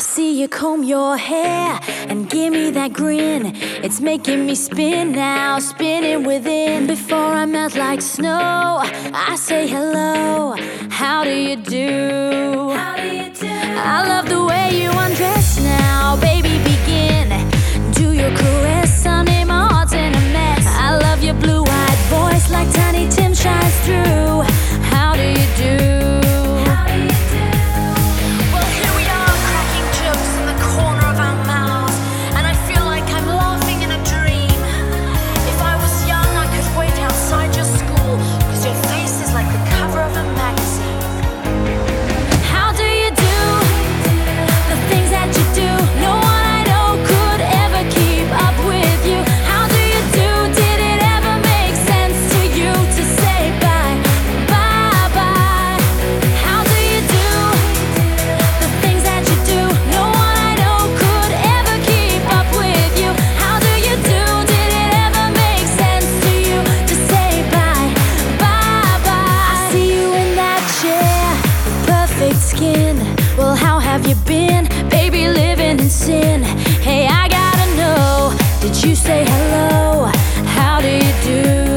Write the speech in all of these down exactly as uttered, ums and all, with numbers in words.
see you comb your hair and give me that grin. It's making me spin now, spinning within. Before I melt like snow, I say hello. How do you do? How do you do? I love the way you undress now, baby, begin. Do your caress, honey, my heart's in a mess. I love your blue-eyed voice like Tiny Tim shines through. How do you do? Skin. Well, how have you been, baby, living in sin? Hey, I gotta know, did you say hello? How do you do?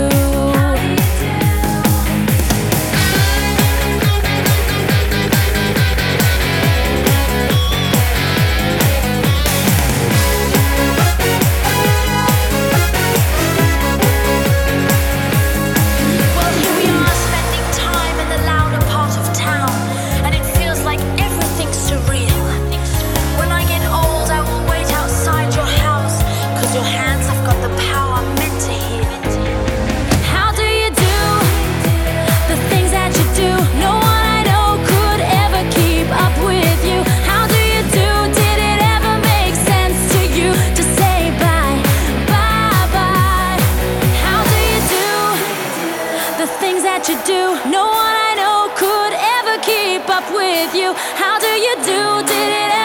That you do, no one I know could ever keep up with you. How do you do? Did it ever